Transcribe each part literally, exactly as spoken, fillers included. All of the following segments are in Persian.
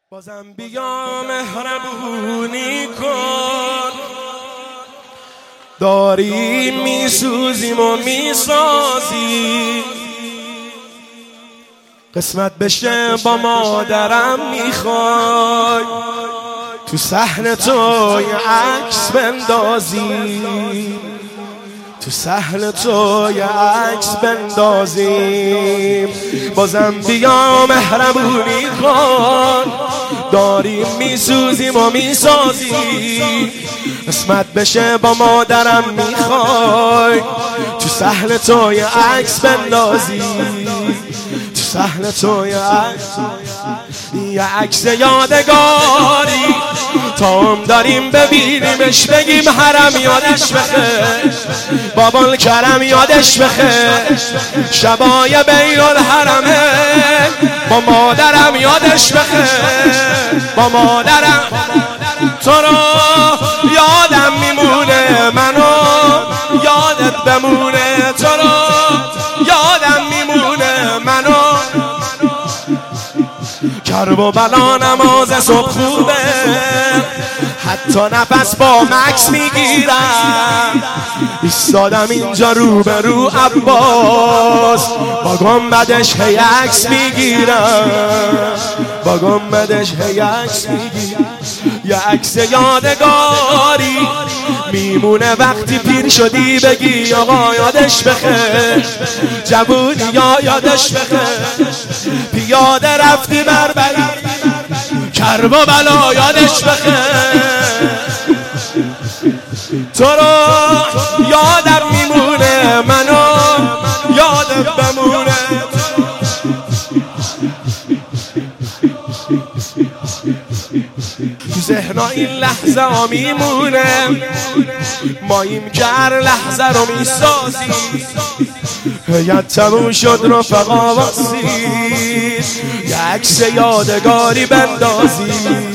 بازم بیا مهربونی کن، داری میسوزیم و میسازی. قسمت بشه با مادرم میخوای تو صحن تو یه عکس بندازی، تو صحن تو یه عکس بندازیم. بازم بیا مهربونی کن، داریم میسوزیم و میسازیم. قسمت بشه با مادرم میخوای تو صحن تو یه عکس بندازی، تو صحن تو یه عکس، یه عکس یادگاری تا هم داریم ببینیمش بگیم حرم یادش بخیر، بابا کرم یادش بخیر، شبای بین الحرمه با مادرم یادش بخیر، با مادرم تو رو یادم میمونه، منو یادت بمونه، تو رو یادم میمونه، منو کرب و بلا نماز صبح خوبه، حتی نفس با مکس میگیرم. ایستادم اینجا رو به رو عباس، با گنبدش هی عکس میگیرم، با گنبدش هی عکس میگیرم. یه عکس یادگاری میمونه وقتی پیر شدی بگی آقا یادش بخیر، جوونی یا یادش بخیر، پیاده رفتی بربری کرب و بلا یادش بخیر، تو رو یادم میمونه، منو یادم بمونه. تو ذهنا این لحظه ها میمونه، ماییم که هر لحظه رو میسازیم. هیت تموم شد رفقا واسید یه عکس یادگاری بندازیم،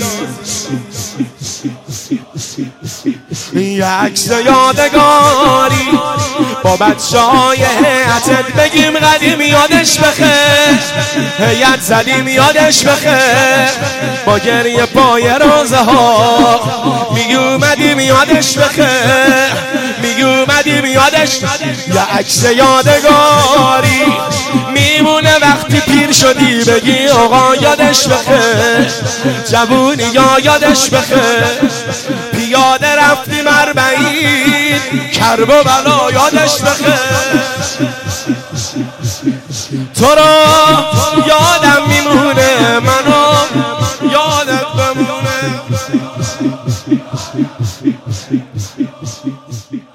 یه عکس یادگاری با بچه های هیئتت بگیم قدیم یادش بخیر، هیئت زدیم یادش بخیر، با گریه پای روزه ها میگی اومدیم یادش بخیر، میگی اومدیم یادش. یه عکس یادگاری میمونه وقتی پیر شدی بگی آقا یادش بخیر، جوونی یا یادش بخیر، پیاده رفتی مربعید کرب و بلا یادش بخیر، تو رو یادم میمونه، منو یادت بمونه.